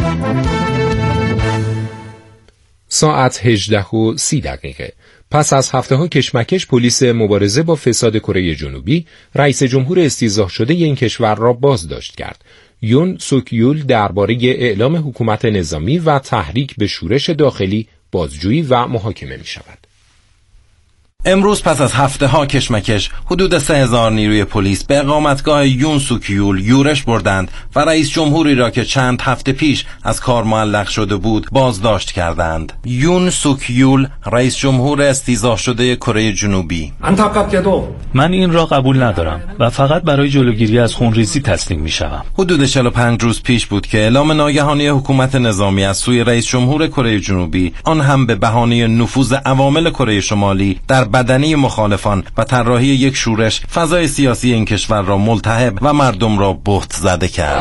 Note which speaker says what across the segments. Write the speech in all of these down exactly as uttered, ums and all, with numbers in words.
Speaker 1: ساعت هجده و سی دقیقه. پس از هفته‌ها کشمکش، پلیس مبارزه با فساد کره جنوبی رئیس جمهور استیضاح شده این کشور را بازداشت کرد. یون سوک یول درباره اعلام حکومت نظامی و تحریک به شورش داخلی بازجویی و محاکمه می شود.
Speaker 2: امروز پس از هفته ها کشمکش حدود سه هزار نیروی پلیس به اقامتگاه یون سوک یول یورش بردند و رئیس جمهوری را که چند هفته پیش از کار معلق شده بود بازداشت کردند. یون سوک یول رئیس جمهور استیضاح شده کره جنوبی:
Speaker 3: من این را قبول ندارم و فقط برای جلوگیری از خونریزی تسلیم می شوم.
Speaker 2: حدود چهل و پنج روز پیش بود که اعلام ناگهانی حکومت نظامی از سوی رئیس جمهور کره جنوبی، آن هم به بهانه نفوذ عوامل کره شمالی در بدنی مخالفان و طراحی یک شورش، فضای سیاسی این کشور را ملتهب و مردم را بهت زده کرد.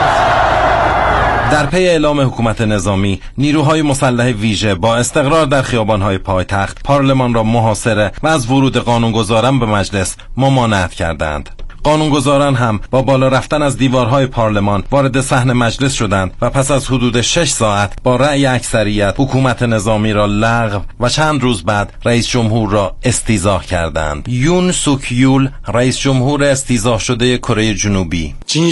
Speaker 2: در پی اعلام حکومت نظامی، نیروهای مسلح ویژه با استقرار در خیابان‌های پایتخت پارلمان را محاصره و از ورود قانونگذاران به مجلس ممانعت کردند. قانونگذاران هم با بالا رفتن از دیوارهای پارلمان وارد صحن مجلس شدند و پس از حدود شش ساعت با رأی اکثریت حکومت نظامی را لغو و چند روز بعد رئیس جمهور را استیضاح کردند. یون سوک یول رئیس جمهور استیضاح شده کره جنوبی: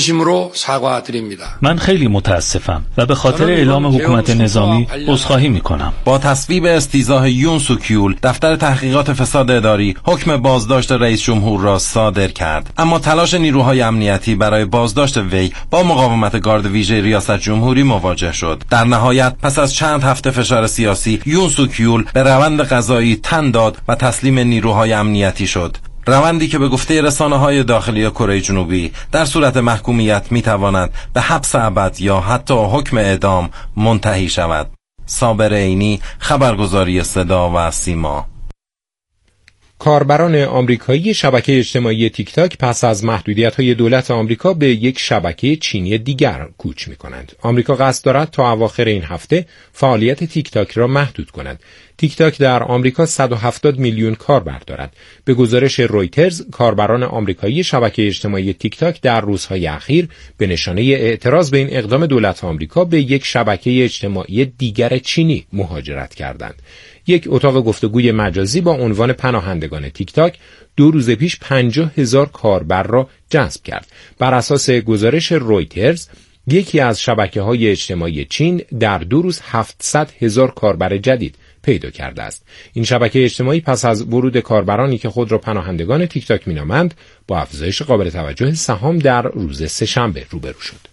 Speaker 3: من خیلی متاسفم و به خاطر اعلام حکومت نظامی عذرخواهی میکنم.
Speaker 2: با تصویب استیضاح یون سوک یول، دفتر تحقیقات فساد اداری حکم بازداشت رئیس جمهور را صادر کرد، اما تلاش نیروهای امنیتی برای بازداشت وی با مقاومت گارد ویژه ریاست جمهوری مواجه شد. در نهایت پس از چند هفته فشار سیاسی، یون سوک یول به روند قضایی تن داد و تسلیم نیروهای امنیتی شد. روندی که به گفته رسانه‌های داخلی کره جنوبی در صورت محکومیت می‌تواند به حبس ابد یا حتی حکم اعدام منتهی شود. صابر عینی، خبرگزاری صدا و سیما.
Speaker 1: کاربران آمریکایی شبکه اجتماعی تیک تاک پس از محدودیت‌های دولت آمریکا به یک شبکه چینی دیگر کوچ می‌کنند. آمریکا قصد دارد تا اواخر این هفته فعالیت تیک تاک را محدود کند. تیک تاک در آمریکا صد و هفتاد میلیون کاربر دارد. به گزارش رویترز، کاربران آمریکایی شبکه اجتماعی تیک تاک در روزهای اخیر به نشانه اعتراض به این اقدام دولت آمریکا به یک شبکه اجتماعی دیگر چینی مهاجرت کردند. یک اتاق گفتگوی مجازی با عنوان پناهندگان تیک تاک دو روز پیش پنجاه هزار کاربر را جذب کرد. بر اساس گزارش رویترز، یکی از شبکه‌های اجتماعی چین در دو روز هفتصد هزار کاربر جدید پیدا کرده است. این شبکه اجتماعی پس از ورود کاربرانی که خود را پناهندگان تیک تاک می‌نامند، با افزایش قابل توجه سهام در روز سه‌شنبه روبرو شد.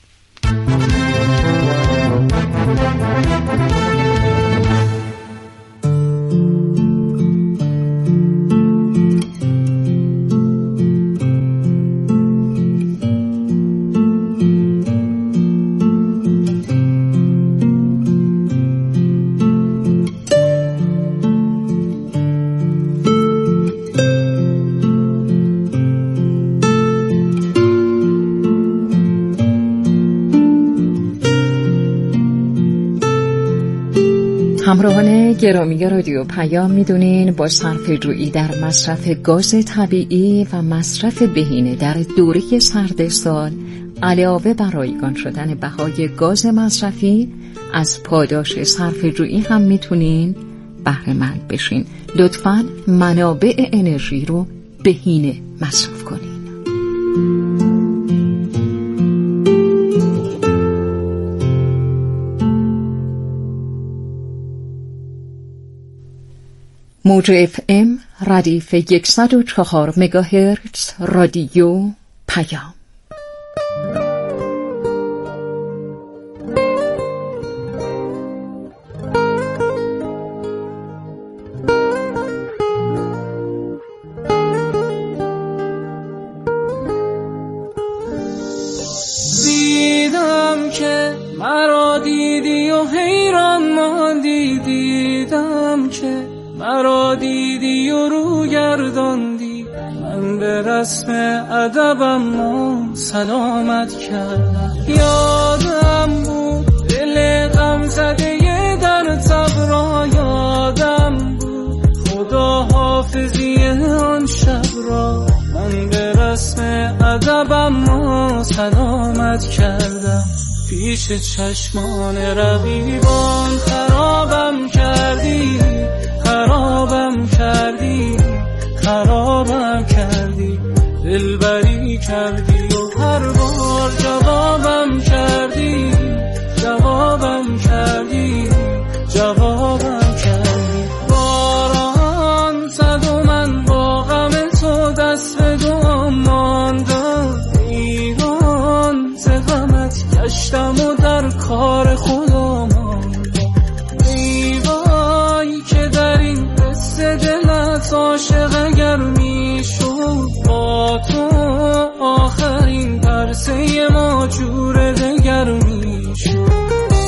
Speaker 4: همراهان گرامی رادیو پیام، میدونین با صرفه‌جویی در مصرف گاز طبیعی و مصرف بهینه در دوره سرد سال، علاوه بر رایگان شدن بهای گاز مصرفی، از پاداش صرفه‌جویی هم میتونین بهره مند بشین. لطفاً منابع انرژی رو بهینه مصرف کنین. موج اف ام ردیف صد و چهار مگاهرتز رادیو پیام.
Speaker 5: دیدم که مرا دیدی و حیران ماندی، دیدم که مرا دیدی و رو گرداندی، من به رسم ادبم و سلامت کردم. یادم بود دل غم زده در تب را، یادم بود خدا حافظی آن شب را، من به رسم ادبم و سلامت کردم. پیش چشمان رقیبان خرابم کردی، خرابم کردی، خرابم کردی، دلبری کردی و هر بار جوابم کردی، جوابم کردی، جوابم کردی. باران زد و من با غم تو دست به دعا ماندم، ایران ز غمت گشتم و در کار خدا ماندم. ای وای که در این قصه دلت عاشق اگر میشد، با تو آخرین پرسه ما جور دگر میشد.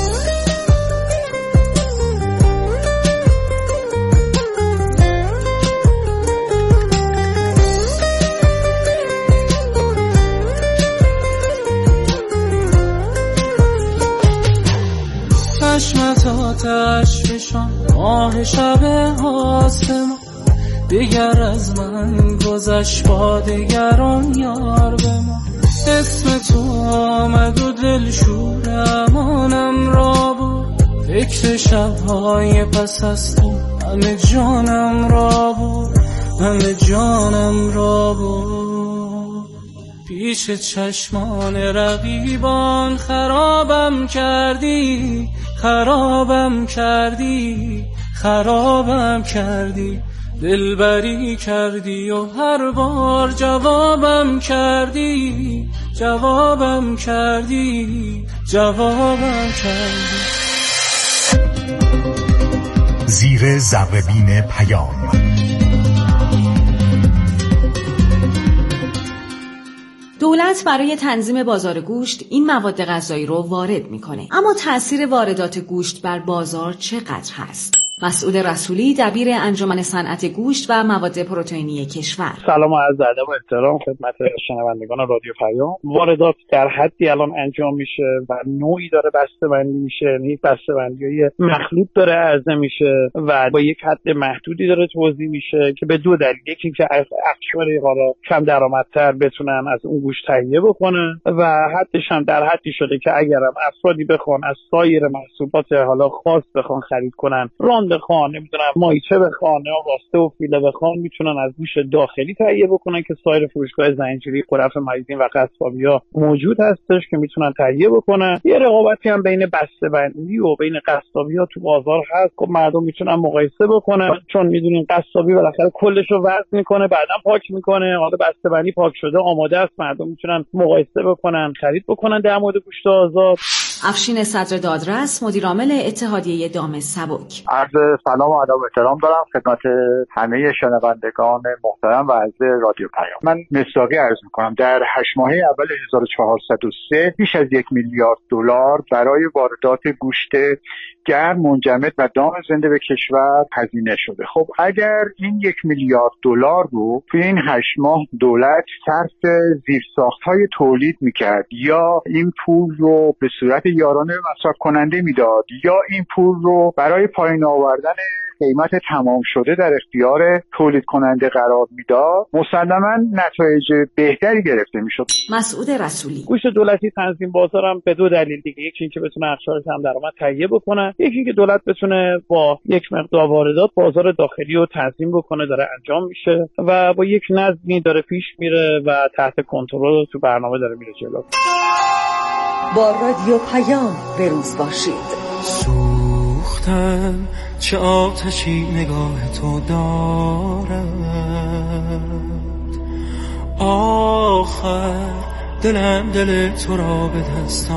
Speaker 5: چشمت آتش فشان ماه شب آسمان، دیگر از من گذشت با دگران یار به ما. اسم تو آمد و دل شور امانم را بود، فکر شبهای پس از تو همه جانم را بود، همه جانم را بود. پیش چشمان رقیبان خرابم کردی، خرابم کردی، خرابم کردی، دلبری کردی و هر بار جوابم کردی، جوابم کردی، جوابم کردی.
Speaker 6: زیر ذره‌بین پیام.
Speaker 7: دولت برای تنظیم بازار گوشت این مواد غذایی رو وارد میکنه، اما تأثیر واردات گوشت بر بازار چقدر هست؟ مسعود رسولی، دبیر انجمن صنعت گوشت و مواد پروتئینی کشور.
Speaker 8: سلام و عرض ادب و احترام خدمت شنوندگان رادیو پیام. واردات در حدی الان انجام میشه و نوعی داره بسته‌بندی میشه، یعنی بسته‌بندی‌های مخلوط داره عرضه میشه و با یک حد محدودی داره توزیع میشه که به دو دلیل: یکی که افشار حالا کم درآمدتر بتونن از اون گوشت تهیه بکنن و حدش هم در حدی شده که اگرم افرادی بخوان از سایر محصولات حالا خاص بخوان خرید کنن، ران بخوان، نمیدونم مایچه بخوان یا واسطه و فیله بخوان، میتونن از گوشت داخلی تهیه بکنن که سایر فروشگاه زنجیری خرف مریضین و قصابی‌ها موجود هستش که میتونن تهیه بکنن. یه رقابتی هم بین بسته‌بندی و بین قصابی‌ها تو بازار هست که مردم میتونن مقایسه بکنن، چون میدونین قصابی بالاخره کلش رو وزن میکنه بعداً پاک میکنه، حالا بسته‌بندی پاک شده آماده است، مردم میتونن مقایسه بکنن، خرید بکنن در مورد گوشت آزاد.
Speaker 7: افشین صدر دادرس، مدیر عامل اتحادیه دام سبک.
Speaker 9: عرض سلام و ادب و احترام دارم خدمت همه شنوندگان محترم و عزیز رادیو پیام. من مصداقی عرض میکنم در هشت ماهه اول هزار و چهارصد و سه بیش از یک میلیارد دلار برای واردات گوشت گرم منجمد و دام زنده به کشور هزینه شده. خب اگر این یک میلیارد دلار رو توی این هشت ماه دولت صرف زیرساخت‌های تولید میکرد یا این پول رو به صورت یارانه مصرف کننده میداد یا این پول رو برای پایین آوردن قیمت تمام شده در اختیار تولید کننده قرار میداد، مسلماً نتایج بهتری گرفته میشد.
Speaker 7: مسعود رسولی.
Speaker 8: گوشت دولتی تنظیم بازارم به دو دلیل دیگه: یکی اینکه بتونه افشار کم درآمد تهیه بکنه، یکی اینکه دولت بتونه با یک مقدار واردات بازار داخلی رو تنظیم بکنه. داره انجام میشه و با یک نظمی داره پیش میره و تحت کنترل تو برنامه داره میره جلو.
Speaker 10: با رادیو پیام به روز باشید.
Speaker 5: سوختم چه آتشی نگاه تو دارد، آخر دلم دل تو را به دست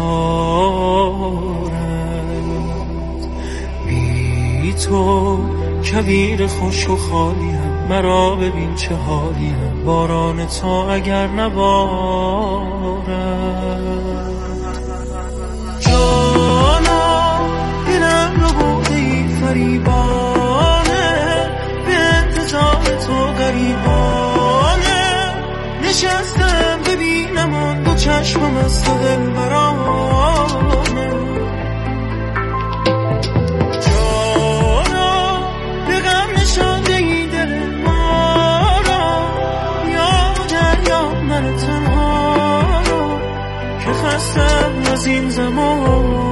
Speaker 5: آرد. بی تو کویر خوش و خالیم، مرا ببین چه حالیم، باران تا اگر نبارد. جانا دلم رو بودی فریبانه، به انتظار تو غریبانه، نشستم ببینم آن دو چشمم از تو دل برانه. جانا به غم نشانده ای دل ما را، یا دریا من تنها را، که خستم از این زمان.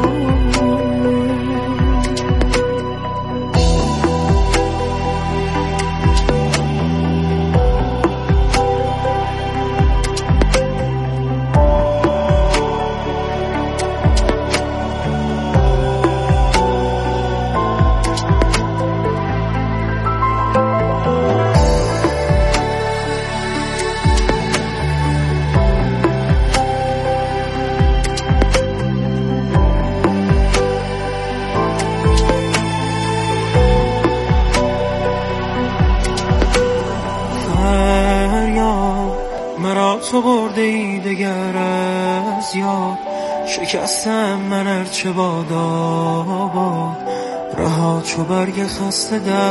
Speaker 5: تو برده ای دگر از یاد، شکستم من ارچه باد آباد، رها چو برگ خسته در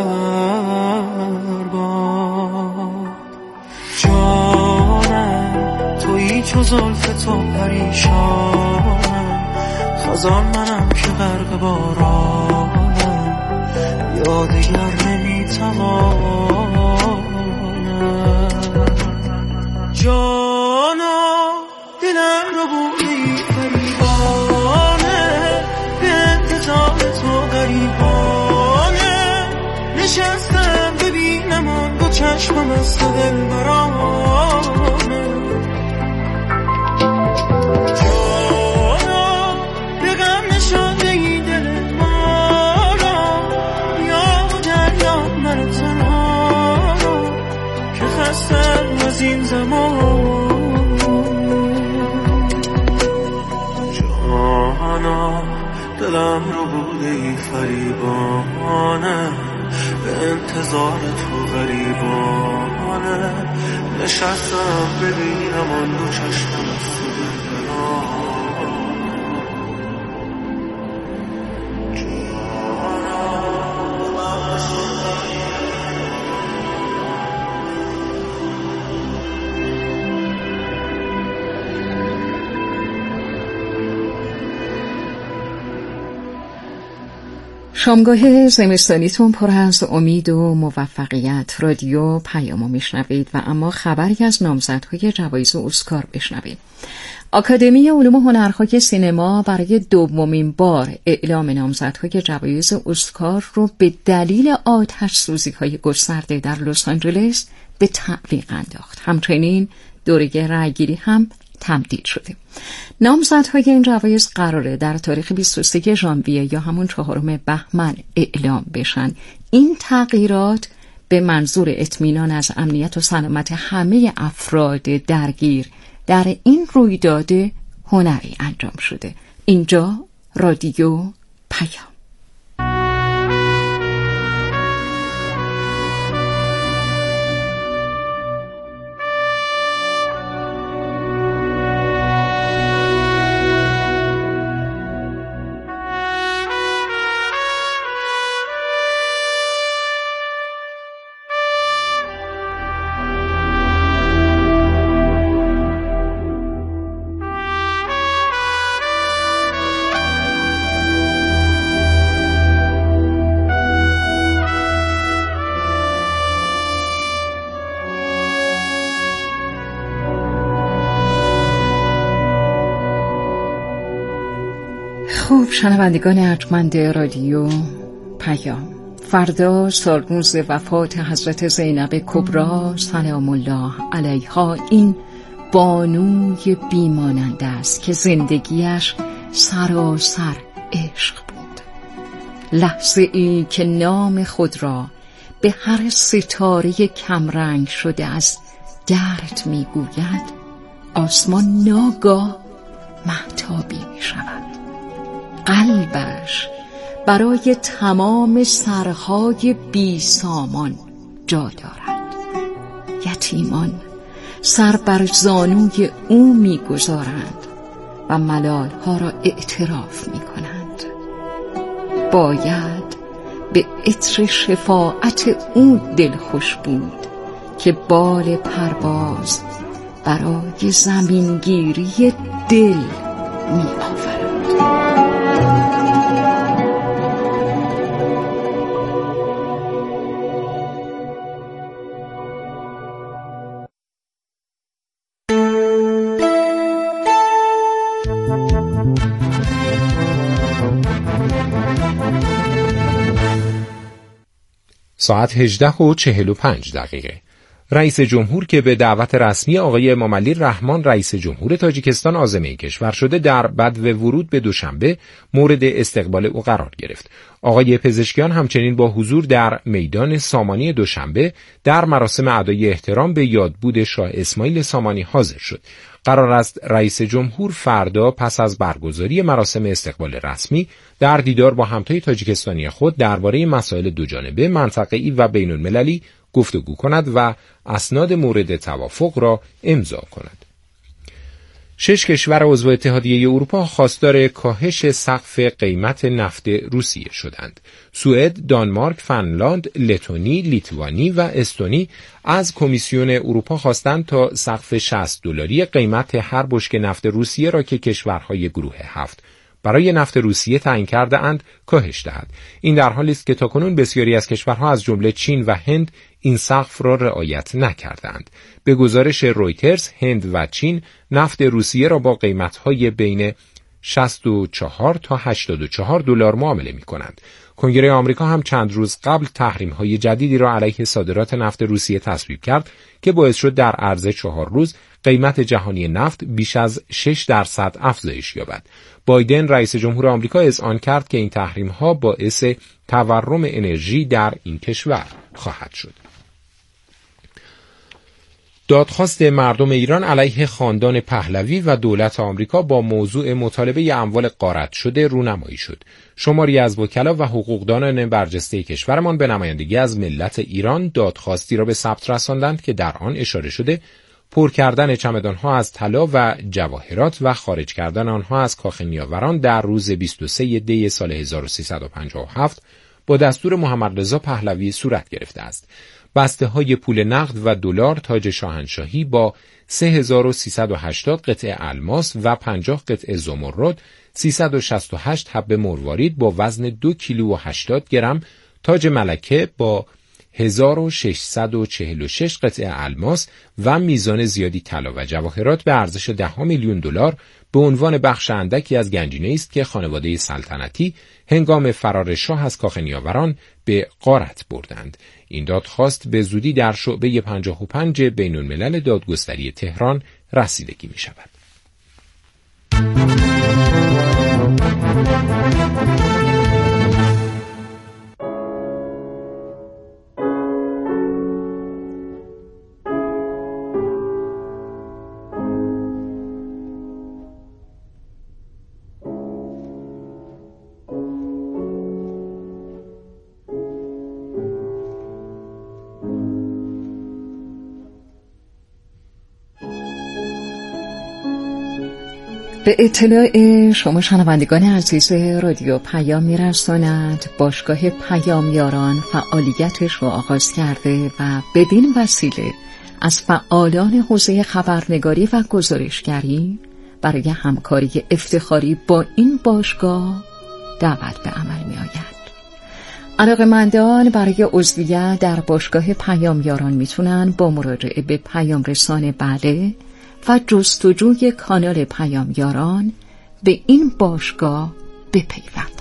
Speaker 5: باد. جانم تویی چو زلف تو پریشانم، خزان منم که غرق بارانم، یادگر نمیتوانم. جانا دلم رو بودی غریبانه، به انتظار تو غریبانه، نشستم ببینم آن دو چشمم از تو دلبرانه. جانا به غم نشانده ای دل ما را، یا و دریا من تنها را، که خستم از این زمان. جانا دلم رو بوده ای فریبانه، به انتظار تو غریبانه، نشستم ببینم آن دو چشمم از تو دلبرانه.
Speaker 4: شامگاه زمستانیتون پر از امید و موفقیت. رادیو پیامو میشنوید و اما خبری از نامزدهای جوایز اسکار بشنوید. آکادمی علوم و هنرهای سینما برای دومین بار اعلام نامزدهای جوایز اسکار رو به دلیل آتش سوزی‌های گسترده در لس آنجلس به تعلیق انداخت. همچنین دوره رأیگیری هم تمدید شده. نامزدهای این جوایز قراره در تاریخ بیست و سوم ژانویه یا همون چهارم بهمن اعلام بشن. این تغییرات به منظور اطمینان از امنیت و سلامت همه افراد درگیر در این رویداد هنری انجام شده. اینجا رادیو پیام. خوب شنوندگان ارجمند رادیو پیام، فردا سالروز وفات حضرت زینب کبری سلام الله علیها، این بانوی بیماننده است که زندگیش سراسر عشق بود. لحظه ای که نام خود را به هر ستاره کمرنگ شده از گرد میگوید، آسمان ناگاه مهتابی می شود. قلبش برای تمام سرهای بی سامان جا دارد. یتیمان سر بر زانوی او می گذارند و ملال ها را اعتراف می کنند. باید به عطر شفاعت او دلخوش بود که بال پرواز برای زمینگیری دل می آورد.
Speaker 1: ساعت هجده و چهل و پنج دقیقه. رئیس جمهور که به دعوت رسمی آقای امامعلی رحمان رئیس جمهور تاجیکستان عازم کشور شده در بدو ورود به دوشنبه مورد استقبال او قرار گرفت. آقای پزشکیان همچنین با حضور در میدان سامانی دوشنبه در مراسم ادای احترام به یادبود شاه اسماعیل سامانی حاضر شد. قرار است رئیس جمهور فردا پس از برگزاری مراسم استقبال رسمی در دیدار با همتای تاجیکستانی خود درباره مسائل دوجانبه، منطقه‌ای و بین‌المللی گفتگو کند و اسناد مورد توافق را امضا کند. شش کشور عضو اتحادیه اروپا خواستار کاهش سقف قیمت نفت روسیه شدند. سوئد، دانمارک، فنلاند، لتونی، لیتوانی و استونی از کمیسیون اروپا خواستند تا سقف شصت دلاری قیمت هر بشکه نفت روسیه را که کشورهای گروه هفت برای نفت روسیه تعیین کرده اند کاهش دهد. این در حالی است که تاکنون بسیاری از کشورها از جمله چین و هند این سقف را رعایت نکردند. به گزارش رویترز، هند و چین نفت روسیه را با قیمت‌های بین شصت و چهار تا هشتاد و چهار دلار معامله می‌کنند. کنگره آمریکا هم چند روز قبل تحریم‌های جدیدی را علیه صادرات نفت روسیه تصویب کرد که باعث شد در عرض چهار روز قیمت جهانی نفت بیش از شش درصد افزایش یابد. بایدن رئیس جمهور آمریکا اذعان کرد که این تحریم‌ها باعث تورم انرژی در این کشور خواهد شد. دادخواست مردم ایران علیه خاندان پهلوی و دولت آمریکا با موضوع مطالبه اموال غارت شده رونمایی شد. شماری از وکلا و حقوقدانان برجسته کشورمان به نمایندگی از ملت ایران دادخواستی را به ثبت رساندند که در آن اشاره شده پر کردن چمدانها از طلا و جواهرات و خارج کردن آنها از کاخ نیاوران در روز بیست و سوم دی سال هزار و سیصد و پنجاه و هفت با دستور محمد رضا پهلوی صورت گرفته است. بسته های پول نقد و دلار تاج شاهنشاهی با سه هزار و سیصد و هشتاد قطعه الماس و پنجاه قطعه زمرد، سیصد و شصت و هشت حبه مروارید با وزن دو کیلو و هشتاد گرم، تاج ملکه با هزار و ششصد و چهل و شش قطعه الماس و میزان زیادی طلا و جواهرات به ارزش ده میلیون دلار به عنوان بخش اندکی از گنجینه‌ای است که خانواده سلطنتی هنگام فرار شاه از کاخ نیاوران به غارت بردند. این دادخواست به زودی در شعبه پنجاه و پنج بین الملل دادگستری تهران رسیدگی می شود.
Speaker 4: به اطلاع شما شنوندگان عزیز رادیو پیام می‌رساند باشگاه پیام یاران فعالیتش را آغاز کرده و بدین وسیله از فعالان حوزه خبرنگاری و گزارشگری برای همکاری افتخاری با این باشگاه دعوت به عمل می‌آید. علاقه‌مندان برای عضویت در باشگاه پیام یاران میتونن با مراجعه به پیام رسان بله و جستجوی کانال پیام یاران به این باشگاه بپیوندند.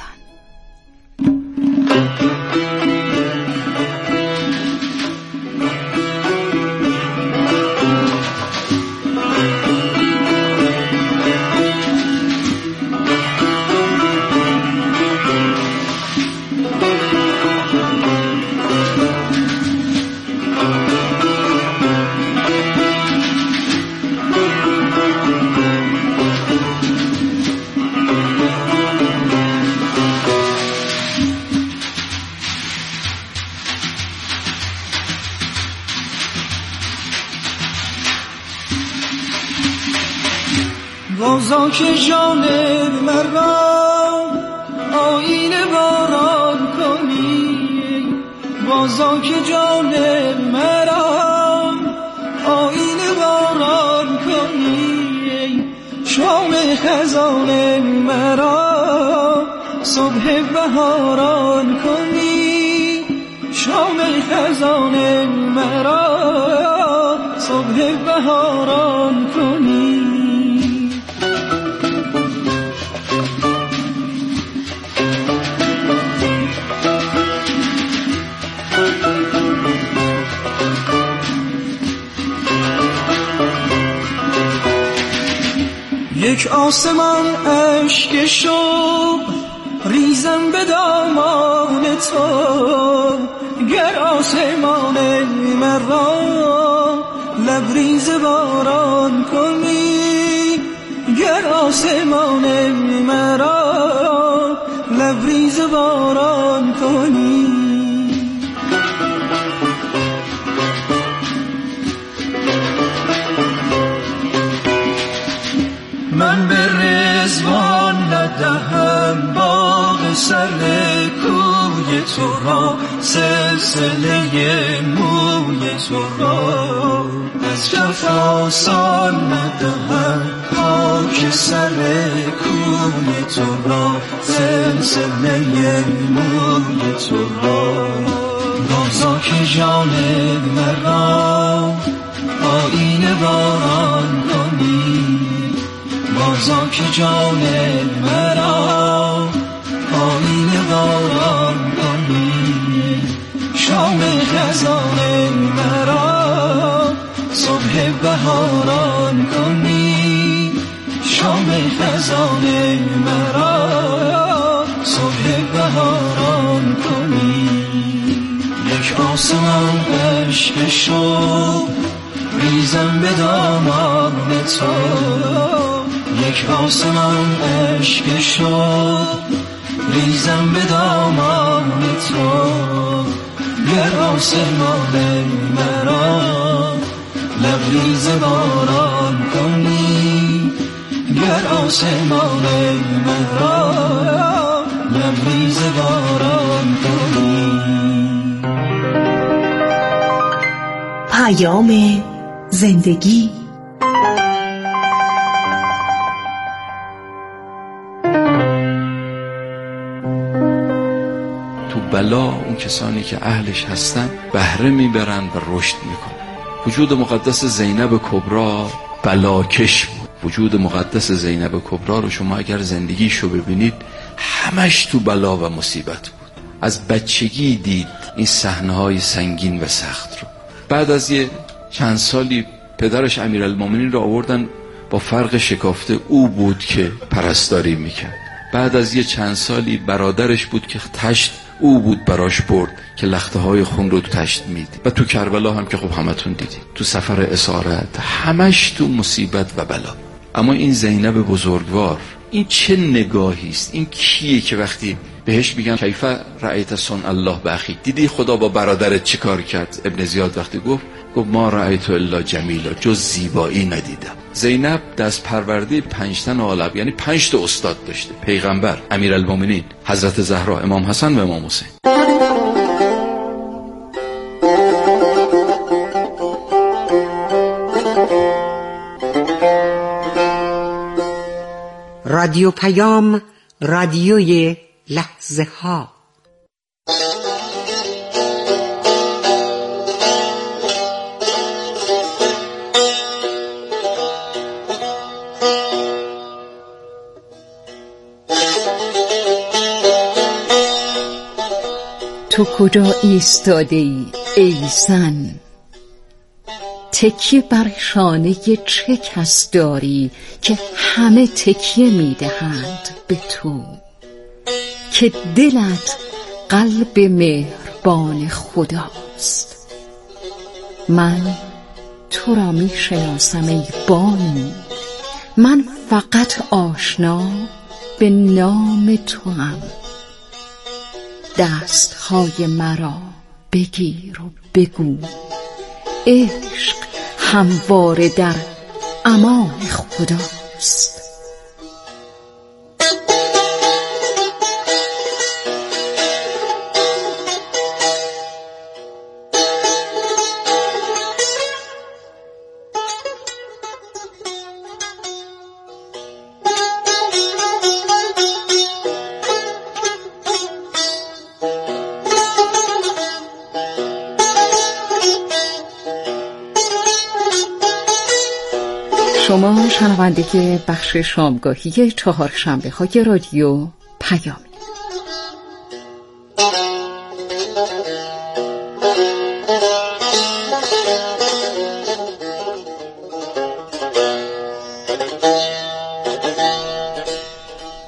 Speaker 5: بازا که جانب مرا آینه باران کنی، بازا که جانب مرا آینه باران کنی، شام خزان مرا صبح بهاران کنی، شام خزان مرا صبح بهاران کنی. یک آسمان اشک شب ریزم به دامان تو، گر آسمان مرا لبریز باران کنی، گر آسمان مرا لبریز باران کنی. من به رضوان ندهم باغ سر کوی تو را، سلسله موی تو را از جفا سان ندهم، خاک سر کوی تو را سلسله موی تو را. بازا که جان مرا آیین باران کنی، بازا که جان مرا آیین باران کنی، شام خزان مرا صبح بهاران کنی، شام خزان مرا صبح بهاران کنی. یک آسمان اشک شب ریزم به دامان تو، یک آسمان اشک شب ریزم به دامان تو، گر آسمان مرا لبریز باران کنی، گر آسمان مرا لبریز باران کنی.
Speaker 10: پیام زندگی.
Speaker 11: تو بلا اون کسانی که اهلش هستن بهره میبرن و رشد میکنن. وجود مقدس زینب کبرا بلاکش بود. وجود مقدس زینب کبرا رو شما اگر زندگیشو ببینید همش تو بلا و مصیبت بود. از بچگی دید این صحنه‌های سنگین و سخت رو. بعد از یه چند سالی پدرش امیرالمومنین رو آوردن، با فرق شکافته او بود که پرستاری میکرد. بعد از یه چند سالی برادرش بود که تشت او بود براش برد که لخته های خون رو تو تشت میدید. و تو کربلا هم که خب همتون دیدید، تو سفر اسارت همش تو مصیبت و بلا. اما این زینب بزرگوار، این چه نگاهی است؟ این کیه که وقتی بهش میگن کیف رأیت صنع الله بأخیک، دیدی خدا با برادرت چی کار کرد؟ ابن زیاد وقتی گفت گفت ما رأیت الا جمیلا، جز زیبایی ندیدم. زینب دست پرورده پنج تن عالم، یعنی پنج تا استاد داشته: پیغمبر، امیرالمومنین، حضرت زهرا، امام حسن و امام حسین.
Speaker 12: رادیو پیام، رادیوی لحظه ها.
Speaker 4: تو کجا ایستاده ای ای زن؟ تکیه بر شانه چه کس داری که همه تکیه میدهند به تو، که دلت قلب مهربان خداست. من تو را می شناسم ای بانو، من فقط آشنا به نام تو هم. دستهای مرا بگیر و بگو عشق همواره در امان خداست. شما شنونده بخش شامگاهی چهارشنبه های رادیو پیام.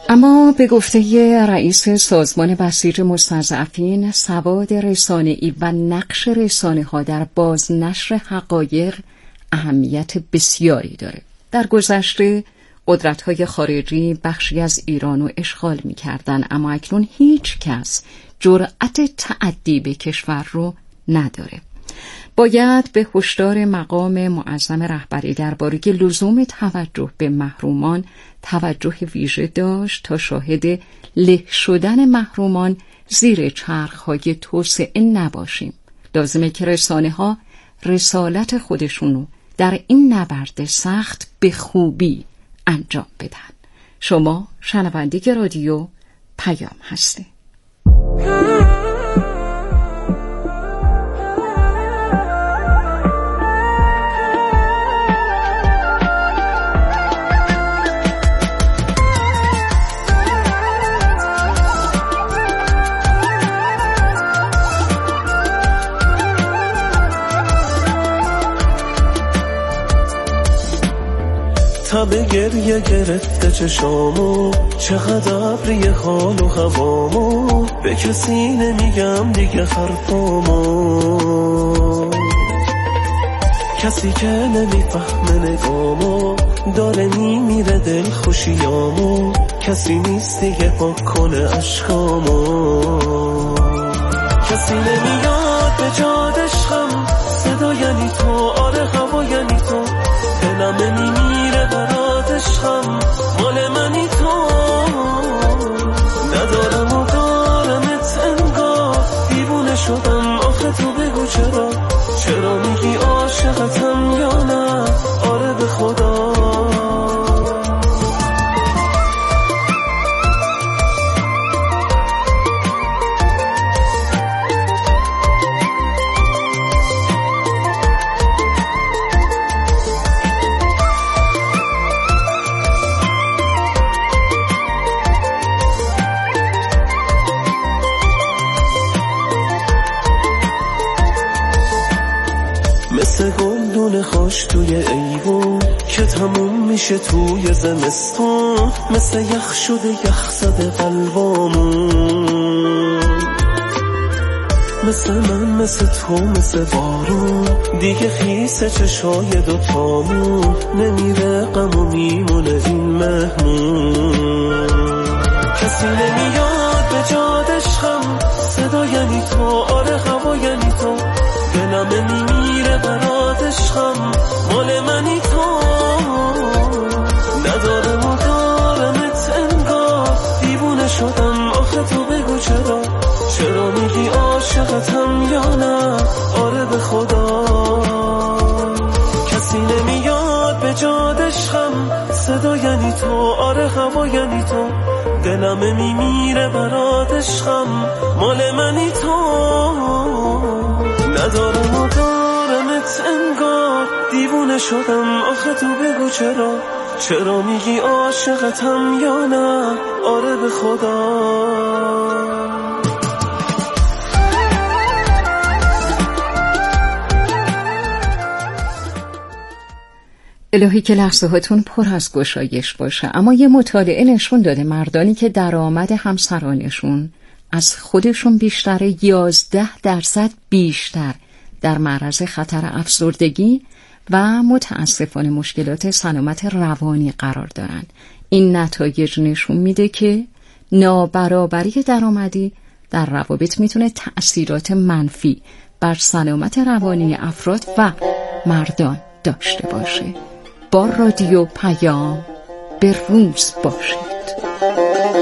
Speaker 4: اما به گفته رئیس سازمان بسیج مستضعفین، سواد رسانه‌ای و نقش رسانه‌ها در بازنشر حقایق اهمیت بسیاری داره. در گذشته قدرت‌های خارجی بخشی از ایران رو اشغال می‌کردن، اما اکنون هیچ کس جرأت تعدی به کشور رو نداره. باید به هشدار مقام معظم رهبری درباره لزوم توجه به محرومان توجه ویژه داشت تا شاهد له شدن محرومان زیر چرخ‌های توسعه نباشیم. لازمه که رسانه‌ها رسالت خودشونو در این نبرد سخت به خوبی انجام بدن. شما شنونده رادیو پیام هستید.
Speaker 13: همه گریه گرفته چشامو، چقدر ابری حال و هوامو، به کسی نمیگم دیگه حرفامو. کسی که نمیفهمه نگامو، داره میمیره دل خوشیامو، کسی نیست دیگه پاک کنه عشقامو. کسی نمیاد به جاد عشقم، صدا یعنی تو، آره هوا یعنی تو، دلم نمیمیره برات عشقم، مال منی تو. ندارم و دارمت انگار، دیوونه شدم آخه تو بگو چرا، چرا میگی عاشقتم یا نه، آره به خدا. مثل گلدون خوش توی ایوون که تموم میشه توی زمستون، مثل یخ شده یخ زده قلبامون. مثل من مثل تو مثل بارون، دیگه خیسه چشای دوتامون، نمیره غم و میمونه این مهمون. کسی نمیاد به جاد عشقم، صدا یعنی تو، آره هوا یعنی تو، دلم نمیمیره برات عشقم، مال منی تو. ندارم و دارمت انگار، دیوونه شدم آخه تو بگو چرا، چرا میگی عاشقتم یا نه، آره به خدا. کسی نمیاد به جاد عشقم، صدا یعنی تو، آره هوا یعنی تو، دلم نمیمیره برات عشقم، مال منی تو. ندارم و دارمت انگار، دیوونه شدم آخه تو بگو چرا، چرا میگی عاشقتم یا نه، آره به خدا.
Speaker 4: الهی که لحظه هاتون پر از گشایش باشه. اما یه مطالعه نشون داده مردانی که درآمد همسرانشون از خودشون بیشتر، یازده درصد بیشتر در معرض خطر افسردگی و متاسفانه مشکلات سلامت روانی قرار دارن. این نتایج نشون میده که نابرابری درآمدی در روابط میتونه تأثیرات منفی بر سلامت روانی افراد و مردان داشته باشه. با رادیو پیام به روز باشید.